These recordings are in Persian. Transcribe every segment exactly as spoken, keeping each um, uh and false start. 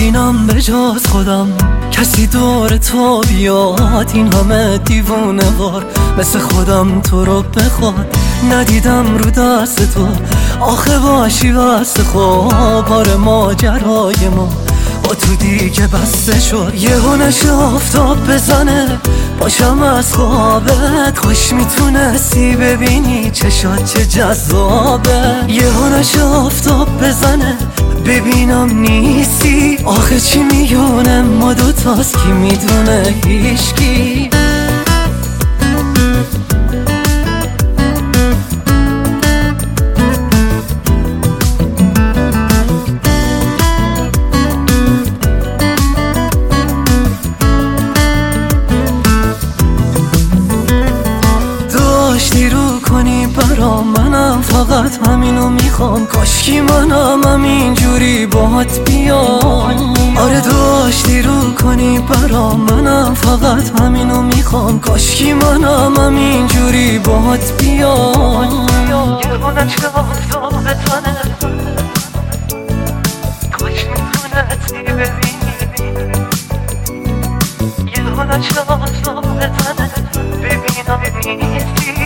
نمیبینم به جز خودم کسی دور تو بیاد، این همه دیوونه وار مثل خودم تو رو بخواد. ندیدم رو دست تو آخه باشی واسه خواب، آره ماجرای ما با تو دیگه بسته شد. یهو نشه آفتاب بزنه باشم از خوابت، خوش میتونستی ببینی چشات چه جذابه. یهو نشه آفتاب بزنه ببینم نیستی، آخه چی میونه ما دوتاست کی میدونه هیچکی. داشتی رو کنی برا منم، فقط همینو میخوام، کاشکی منم همینجوری باهات بیام. آره داشتی رو کنی برا منم، فقط همینو میخوام، کاشکی منم همینجوری باهات بیام. یهو نشه آفتاب بزنه کاش میتونستی ببینی، یهو نشه آفتاب بزنه ببینم نیستی،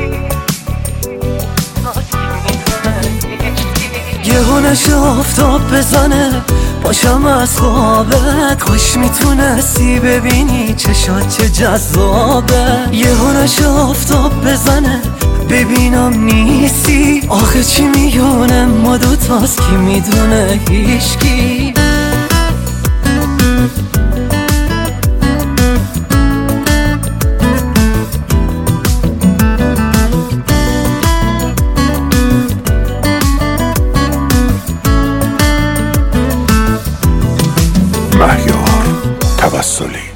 یهو نشه آفتاب بزنه باشم از خوابت، خوش میتونستی ببینی چشات چه جذابه. یهو نشه آفتاب بزنه ببینم نیستی، آخه چی میونه ما دوتاست کی میدونه هیچکی. مهیار توسلی